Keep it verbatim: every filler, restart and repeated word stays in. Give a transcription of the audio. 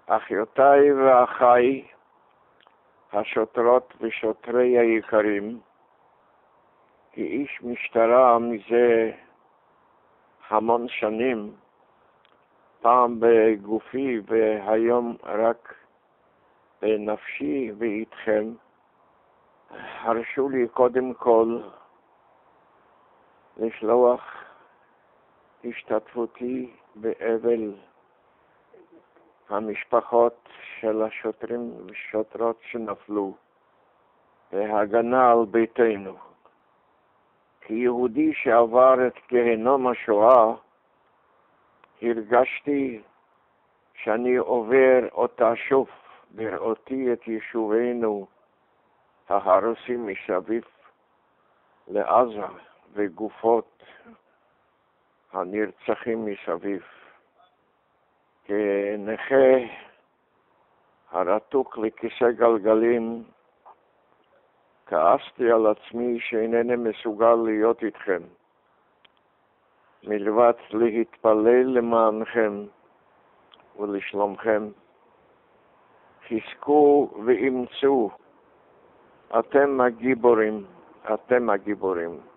אחיותיי ואחיי, השוטרות ושוטרי היקרים, כאיש משטרה מזה המון שנים, פעם בגופי והיום רק בנפשי ואיתכם, הרשו לי קודם כל לשלוח השתתפותי באבל המשפחות של השוטרים ושוטרות שנפלו בהגנה על ביתנו. כיהודי שעבר את גיהנום השואה, הרגשתי שאני עובר אותה שוב בראותי את יישובינו ההרוסים מסביב לעזה וגופות הנרצחים מסביב. כנכה הרתוק לכיסא גלגלים, כעסתי על עצמי שאינני מסוגל להיות איתכם, מלבד להתפלל למענכם ולשלומכם. חזקו ואמצו, אתם הגיבורים, אתם הגיבורים.